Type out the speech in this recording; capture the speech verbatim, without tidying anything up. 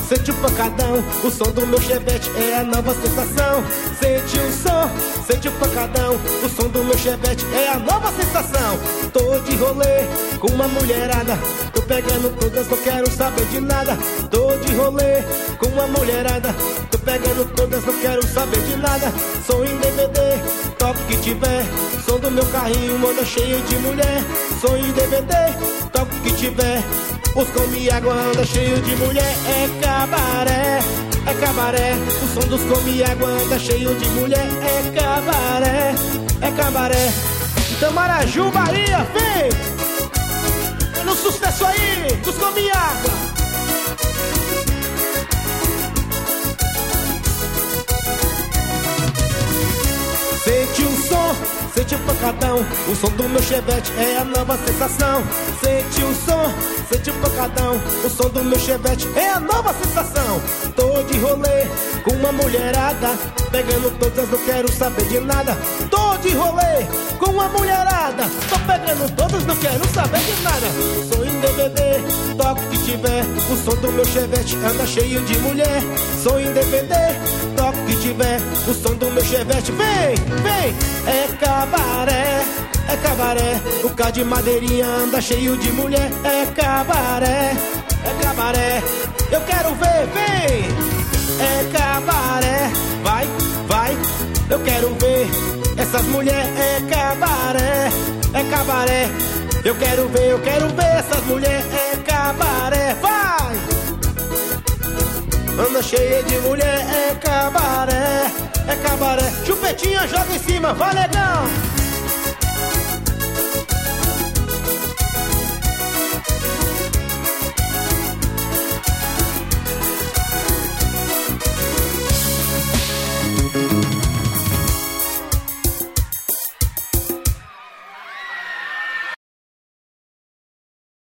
sente o pancadão. O som do meu chevette é a nova sensação. Sente o som, sente o pancadão. O som do meu chevette é a nova sensação. Tô de rolê com uma mulherada, tô pegando todas, não quero saber de nada. Tô de rolê com uma mulherada, tô pegando todas, não quero saber de nada. Som em D V D, toque que tiver. Som do meu carrinho anda cheio de mulher. Som em D V D, toque que tiver. Os come água anda cheio de mulher. É cabaré, é cabaré. O som dos come água anda cheio de mulher. É cabaré, é cabaré. Itamaraju, Bahia, vem! No sucesso aí, dos come água. Sente o som, sente o pancadão. O som do meu chevette é a nova sensação. Sente o som, sente o pancadão. O som do meu chevette é a nova sensação. Tô de rolê com uma mulherada, pegando todas, não quero saber de nada. Tô de rolê com uma mulherada, tô pegando todas, não quero saber de nada. Som em D V D, toque que tiver. O som do meu chevette anda cheio de mulher. Som em D V D, toque que tiver. O som do meu chevette, vem, vem. É cabaré, é cabaré. O carro de madeirinha anda cheio de mulher. É cabaré, é cabaré. Eu quero ver, vem. É cabaré, vai, vai. Eu quero ver essas mulheres. É cabaré, é cabaré. Eu quero ver, eu quero ver essas mulheres. É cabaré, vai. Anda cheia de mulher. É cabaré, é cabaré. Chupetinha, joga em cima, vai, negão.